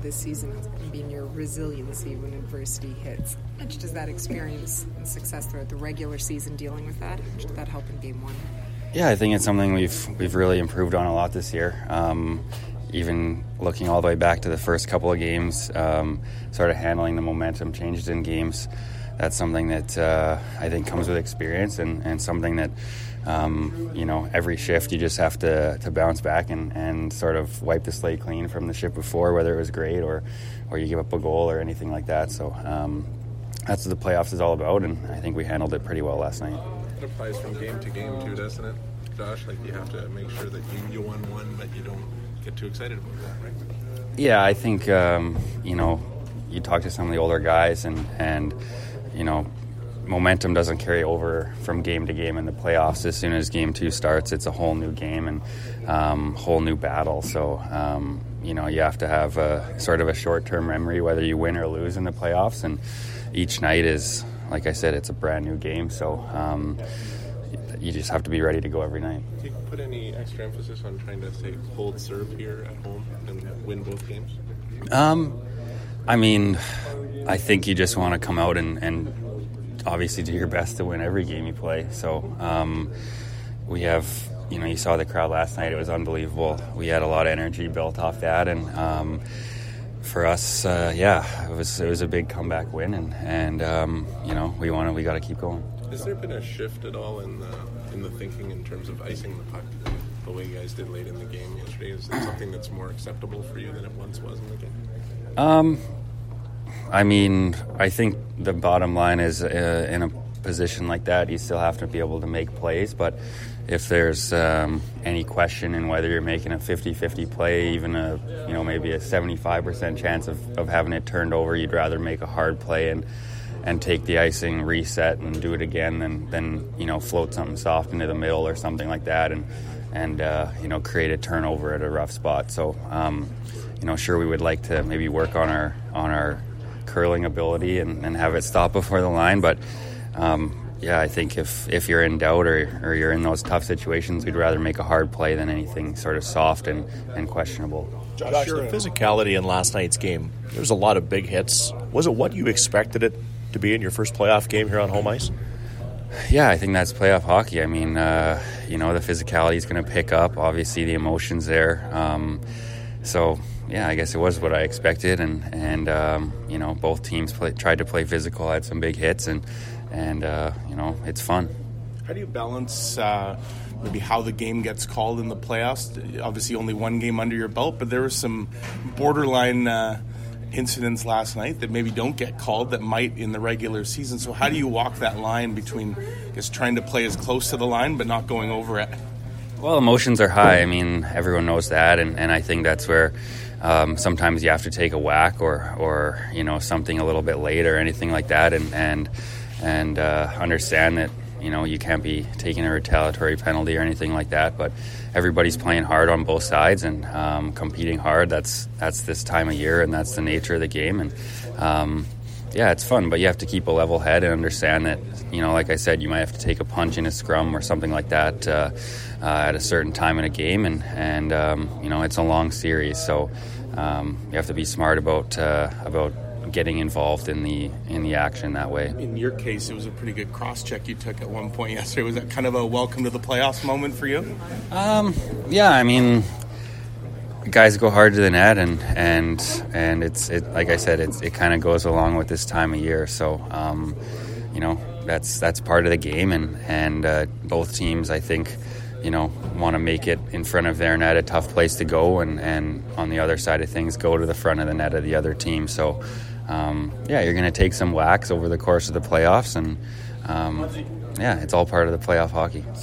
this season has been your resiliency when adversity hits. How much does that experience and success throughout the regular season dealing with that, how much did that help in Game 1? Yeah, I think it's something we've really improved on a lot this year. Even looking all the way back to the first couple of games, sort of handling the momentum changes in games. That's something that I think comes with experience and something that, every shift you just have to bounce back and sort of wipe the slate clean from the shift before, whether it was great or you give up a goal or anything like that. So that's what the playoffs is all about, and I think we handled it pretty well last night. It applies from game to game too, doesn't it, Josh? Like, you have to make sure that you won one, but you don't get too excited about that, right? Yeah, I think, you talk to some of the older guys and momentum doesn't carry over from game to game in the playoffs. As soon as Game 2 starts, it's a whole new game and whole new battle. So, you have to have a sort of a short-term memory whether you win or lose in the playoffs. And each night is, like I said, it's a brand new game. So you just have to be ready to go every night. Do you put any extra emphasis on trying to, say, hold serve here at home and win both games? I think you just want to come out and obviously do your best to win every game you play. So we have, you saw the crowd last night. It was unbelievable. We had a lot of energy built off that, and for us, it was a big comeback win, and we got to keep going. Has there been a shift at all in the thinking in terms of icing the puck, the way you guys did late in the game yesterday? Is it something that's more acceptable for you than it once was in the game? I think the bottom line is in a position like that, you still have to be able to make plays. But if there's any question in whether you're making a 50-50 play, even maybe a 75% chance of having it turned over, you'd rather make a hard play and take the icing, reset, and do it again than float something soft into the middle or something like that and create a turnover at a rough spot. So, sure, we would like to maybe work on our curling ability and have it stop before the line, but I think if you're in doubt or you're in those tough situations, we'd rather make a hard play than anything sort of soft and questionable. Josh, the physicality in last night's game, there was a lot of big hits. Was it what you expected it to be in your first playoff game here on home ice? Yeah, I think that's playoff hockey. I mean, the physicality is going to pick up. Obviously, the emotions there. I guess it was what I expected, and both teams tried to play physical, had some big hits, and it's fun. How do you balance maybe how the game gets called in the playoffs? Obviously, only one game under your belt, but there were some borderline incidents last night that maybe don't get called that might in the regular season. So how do you walk that line between just trying to play as close to the line but not going over it? Well, emotions are high. I mean, everyone knows that, and I think that's where sometimes you have to take a whack or something a little bit late or anything like that, and understand that you can't be taking a retaliatory penalty or anything like that. But everybody's playing hard on both sides and competing hard. That's this time of year, and that's the nature of the game. And it's fun, but you have to keep a level head and understand that like I said, you might have to take a punch in a scrum or something like that at a certain time in a game, and it's a long series, so you have to be smart about getting involved in the action that way. In your case, it was a pretty good cross-check you took at one point yesterday. Was that kind of a welcome to the playoffs moment for you? Guys go hard to the net, and it's like I said, it kind of goes along with this time of year. So, that's part of the game, and both teams, I think, want to make it in front of their net a tough place to go, and on the other side of things, go to the front of the net of the other team. So, you're going to take some whacks over the course of the playoffs, and it's all part of the playoff hockey.